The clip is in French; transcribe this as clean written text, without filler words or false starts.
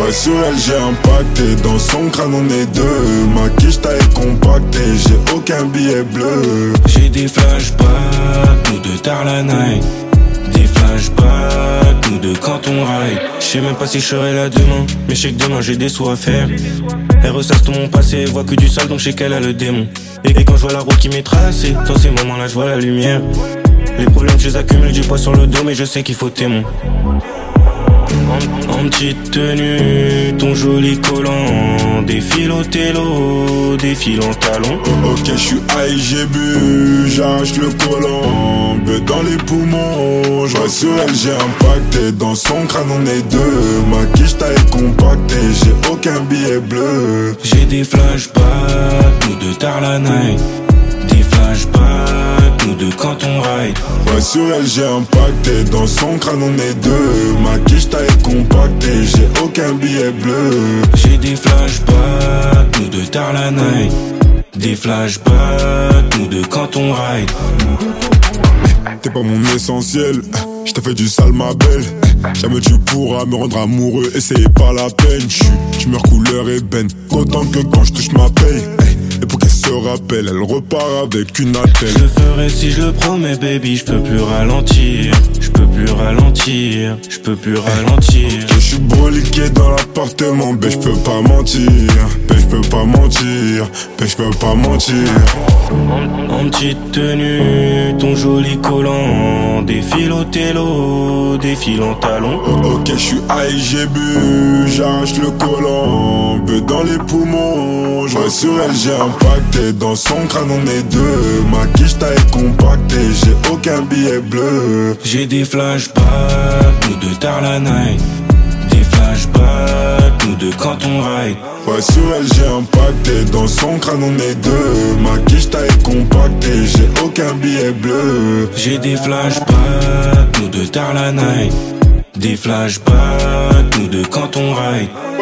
Ouais, sur elle j'ai impacté, dans son crâne on est deux. Ma quiche taille compactée, j'ai aucun billet bleu. J'ai des flashbacks, nous deux tard la night. Des flashbacks, nous deux quand on ride. J'sais même pas si je serai là demain, mais j'sais que demain j'ai des sous à faire. Elle ressasse tout mon passé, elle voit que du sale donc j'sais qu'elle a le démon. Et quand je vois la route qui m'est tracée, dans ces moments là je vois la lumière. Les problèmes je les accumule, j'ai pas sur le dos mais je sais qu'il faut témoin. En petite tenue, ton joli collant, défile au télo, défile en talons. Ok, je suis high, j'ai bu, j'arrache le collant, beu dans les poumons. Je sur elle, j'ai impacté, dans son crâne on est deux. Ma quiche taille compactée, j'ai aucun billet bleu. J'ai des flashbacks, nous deux tard la night. Des flashbacks, nous deux quand on ride. Ouais, sur elle j'ai impacté, dans son crâne on est deux. Ma quiche taille compactée, j'ai aucun billet bleu. J'ai des flashbacks, nous deux tard la night. Des flashbacks, nous deux quand on ride. T'es pas mon essentiel, je t'ai fait du sale ma belle. Jamais tu pourras me rendre amoureux, et c'est pas la peine. Je meurs couleur ébène, autant que quand je touche ma paye. Et pour qu'elle se rappelle, elle repart avec une attelle. Je le ferai si je le promets baby, je peux plus ralentir. Je peux plus ralentir, je peux plus ralentir. Je suis broliqué dans l'appartement, ben je peux pas mentir. Ben je peux pas mentir, ben je peux pas mentir. En petite tenue, ton joli collant, défile au télo, défile en talons. Ok, je suis high, j'ai bu, j'arrache le collant, beu dans les poumons. Ouais, sur elle j'ai impacté, dans son crâne on est deux. Ma quiche taille compactée, j'ai aucun billet bleu. J'ai des flashbacks, nous deux tard la night. Des flashbacks, nous deux quand on ride. Ouais, sur elle j'ai impacté, dans son crâne on est deux. Ma quiche taille compactée, j'ai aucun billet bleu. J'ai des flashbacks, nous deux tard la night. Des flashbacks, nous deux quand on ride.